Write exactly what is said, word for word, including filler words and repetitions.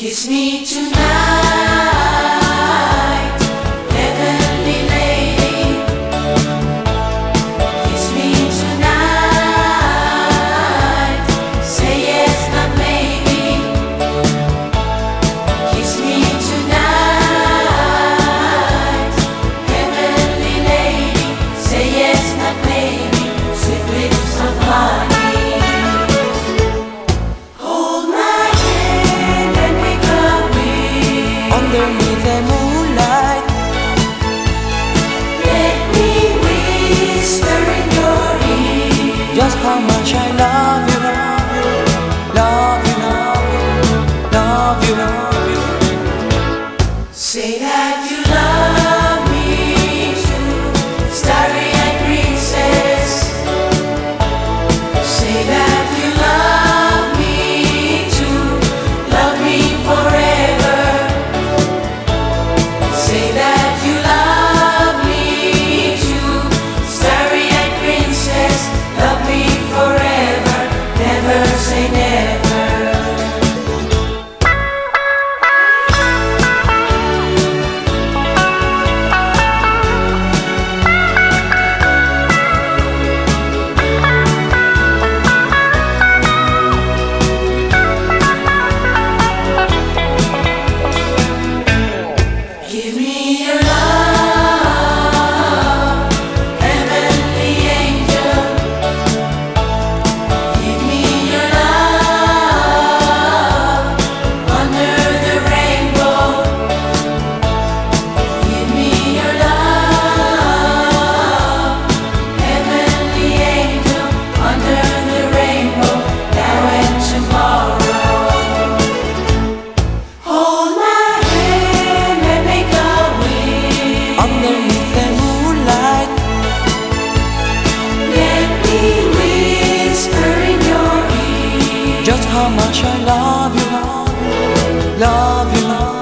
Kiss me tonight, heavenly lady. Kiss me tonight, say yes, not maybe. Kiss me tonight, heavenly lady. Say yes, not maybe. Sweet lips of honey. Underneath the moonlight, let me whisper in your ear just how much I love you, love you, love you, love you. Say that you love me too, starry-eyed princess. Say that you love me too, love me forever. Say that you love me too, starry-eyed princess. Love me forever, never say never. Give me your love, heavenly angel. Give me your love under the rainbow. Give me your love, heavenly angel, under the rainbow, now and tomorrow. Hold my hand and make a wish. Underneath the moonlight, Let me whisper in your ear just how much I love you, love you, love you.